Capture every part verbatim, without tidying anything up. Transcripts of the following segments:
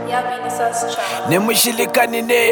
Nemushilikani.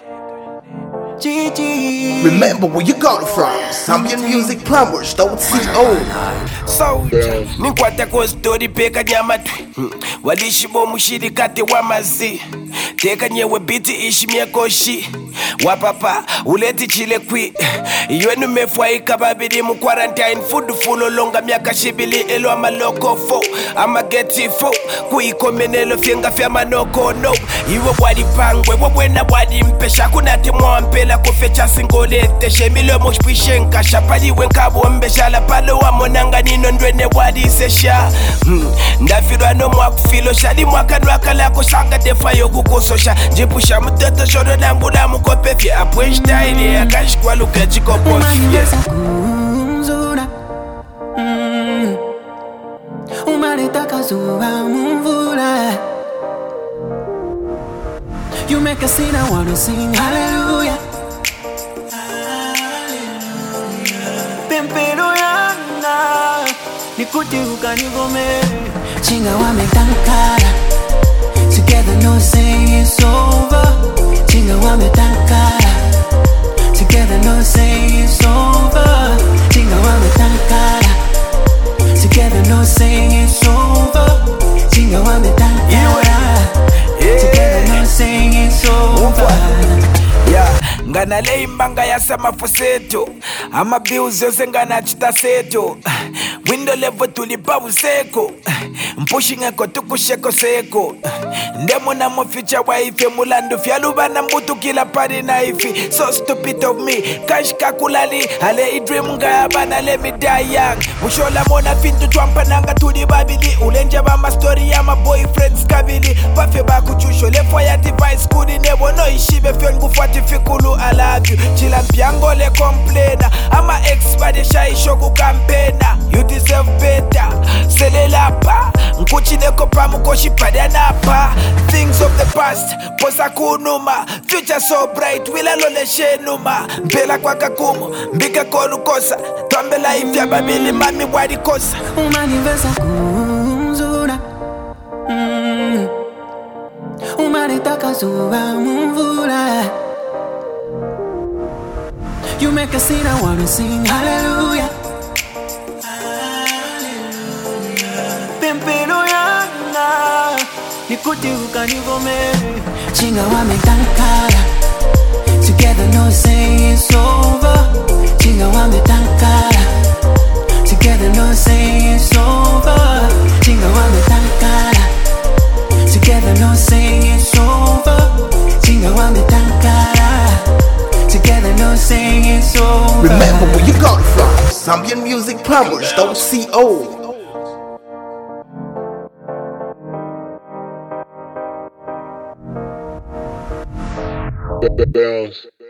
Remember where you got it from. Zambian Music Plumbers, don't see old. Soldier, nikwata ko story peka nyamatwi. Walishibo mushilikati wa mazi. Teka nyewe biti ishimie koshi. Wapapa, uleti chile kwi. Iwenu mefwaika babidi mu quarantine. Food full longa miaka shibili elo ama loko fo. Ama geti fo. Kuiko menelo fienga fya manoko no. Iwe wadi pangwe, wawena wadi mpesha. Kunati mwampela kufecha singolete. Shemilo moshpishenka. Shapali wenkabo mbesha. La palo wa monanga nino ndwene wadi sesha. hmm. Ndafirwa no mwakufilo. Shadi mwakanwaka lako sanga defa yogu kusosha. Jipusha mtoto shodo na mbuna mukope. Fia apwench taili ya kashi kwa luka jiko pofi. Yes. Umaritaka zuwa mvula. You make a scene, I wanna sing hallelujah. Pempero yanga nikuti ukanigome. Chinga wametankara. Together no say it's over. Chinga wametankara. Together no say it's over. Chinga wametankara. Together no say it's over. Chinga wametankara. Together no say it's over. Yeah, ngana lei mbanga ya sama foseto. Ama bills yose ngana chita seto. Window level tulipa useko. Mpushing eko tukusheko seko. Ndemo na mo future wife mulando fyaluba na mbutu kila pari na ifi. So stupid of me, cash kakulali. Ale idream nga bana let me die young. Mushola mona fintu twampa nanga tudi babili. Ulenja ba ma story ya ma boyfriends kabili. Pafe ba kuchusho lefo ya device kudi nebo no ishibe fyon gufati fikulu I love you. Chila mpiango le complainer. Ama ex bade shai shoku campaigner. You deserve better. Selela pa. Nkuchi neko pa mukoshi padana pa. Things of the past. Posa kunuma. Future so bright. Wila lole shenuma. Mbela kwa kakumu. Mbika konu kosa. Twambela ifya babili mami wadi kosa. Umanivesa kumzura. mm. Umaritaka zuwa mvula. You make a scene, I wanna sing hallelujah. Pempero yanga nikuti ukanigome. Chinga wametankara. Together no say it's over. Chinga wametankara. Together no say it's over. Chinga wametankara. Together no say it's over. Chinga wametankara. Together no say it's over. Remember where you got it from. Zambian Music Plumbers, don't see old. Bells.